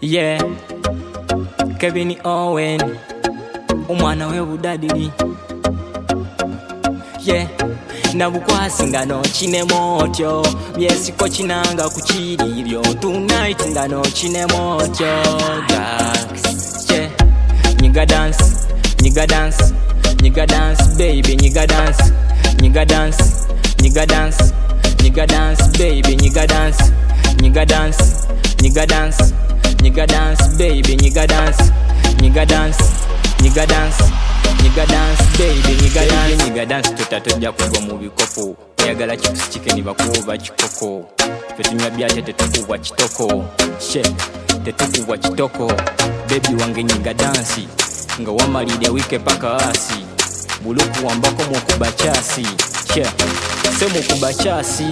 Yeah, Kevin Owen, umwana we budadiri. Yeah, nabukwasi ngano kinemotyo, byesiko kinanga kukiriryo. Tonight ngano kinemotyo, yeah. Nyiga dance, nyiga dance, nyiga dance, baby, nyiga dance, nyiga dance, nyiga dance, nyiga dance, baby, nyiga dance, nyiga dance, nyiga dance, nyiga dance, baby, nyiga dance, nyiga dance, nyiga dance, nyiga dance, baby, nyiga dance, nyiga dance. Tutatujja kugwa mu bikopo, oyagala chips chicken bakuba chikoko, fetunya byate tetukubwa kitoko, she tetukubwa kitoko, baby wange nyiga dance, nga wamalide wike paka asi, buluku wambako mukuba chasi, she se mukuba chasi.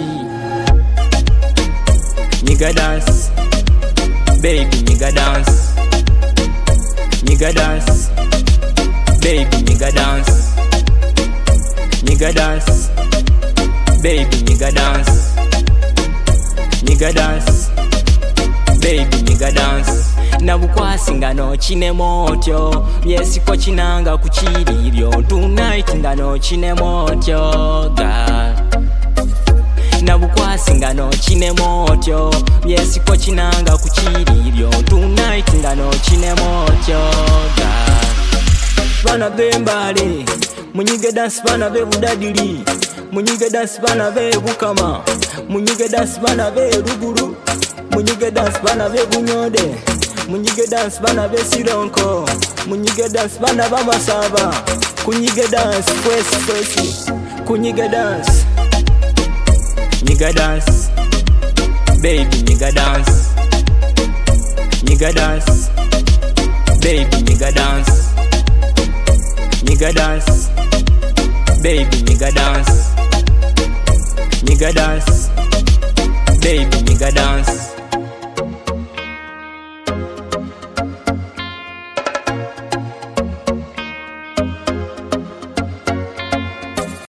Nyiga dance, baby, nyiga dance, nyiga dance, baby, nyiga dance, nyiga dance, baby, nyiga dance, nyiga dance, baby, nyiga dance. Nabukwasi ngano kinemotyo, byesiko kinanga kukiriryo. Tonight ngano kinemotyo, God. Nabukwasi ngano kinemotyo, byesiko kinanga kukiriryo. Tonight ngano kinemotyo, God. Bana bembale, munyige dance bana be budadiri, munyige dance bana be bukama, munyige dance bana be ruguru, munyige dance bana be bunyode, munyige dance bana be sironko, munyige dance bana ba masaba, kunyige dance kwesi, kunyige dance, nyiga dance, baby, nyiga dance, nyiga dance, baby, nyiga dance, nyiga dance, baby, nyiga dance, nyiga dance, baby, nyiga dance.